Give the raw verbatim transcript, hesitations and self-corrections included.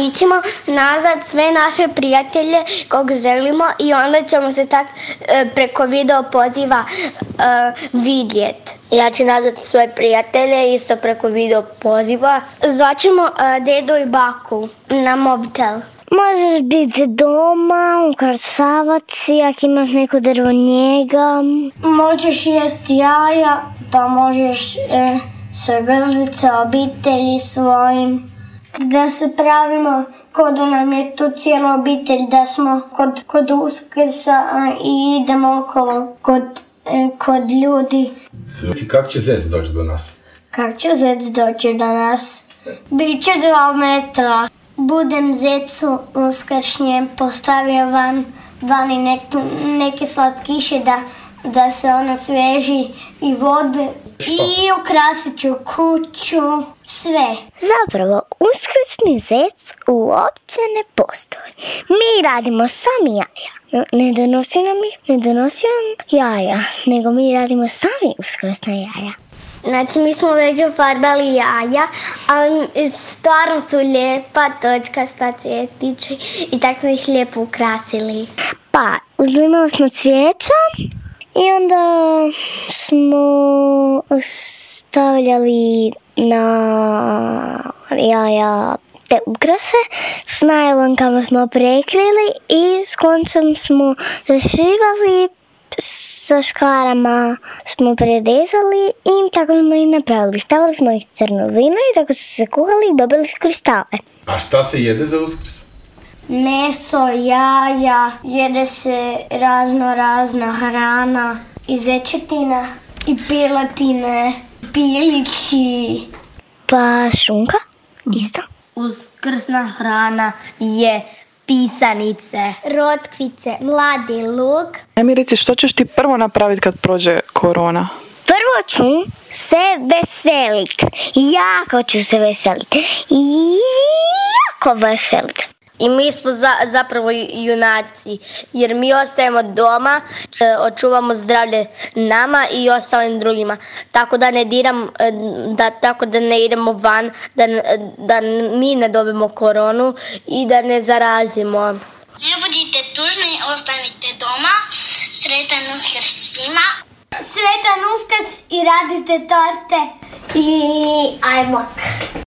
mi ćemo nazvat sve naše prijatelje kog želimo i onda ćemo se tak e, preko video poziva e, vidjeti. Ja ću nazvat svoje prijatelje isto preko video poziva. Zvaćemo e, dedu i baku na mobitel. Možeš biti doma, ukrasavati, ako imaš neko drvo njega. Možeš jesti jaja, pa možeš e, se grliti sa obitelji svojim. Da se pravimo kod nam je tu cijela obitelj, da smo kod, kod Uskrsa i idemo okolo kod, e, kod ljudi. Kako će zec doći do nas? Kako će zec doći do nas? Biće dva metra. Budem zecu uskršnje postavio van, vani nek, neke slatkiše da, da se ona sveži i vode. Što? I ukrasit ću kuću, sve. Zapravo, uskrsni zec uopće ne postoji. Mi radimo sami jaja. Ne donosi nam ih, ne donosi nam jaja, nego mi radimo sami uskrsna jaja. Znači, mi smo već ufarbali jaja, ali stvarno su lijepa, točkasta cvjetići i tako smo ih lijepo ukrasili. Pa, uzlimali smo cvijeća i onda smo stavljali na jaja te ukrase, s najlonkama smo prekrili i s koncem smo zašivali, sa škarama smo prerezali i tako smo ih napravili. Stavili smo ih crno vino i tako su se kuhali i dobili su kristale. A šta se jede za Uskrs? Meso, jaja, jede se razno razna hrana i zečetina i piletine, pilići. Pa šunka, isto. Uskrsna hrana je pisanice, rotkvice, mladi luk. Aj mi reci, što ćeš ti prvo napraviti kad prođe korona? Prvo ću se veselit. Jako ću se veselit. Jako veselit. I mi smo za, zapravo junaci, jer mi ostajemo doma, očuvamo zdravlje nama i ostalim drugima. Tako da ne diram, da, tako da ne idemo van, da, da mi ne dobijemo koronu i da ne zarazimo. Ne budite tužni, ostanite doma. Sretan Uskrs svima. Sretan Uskrs i radite torte i ajmak.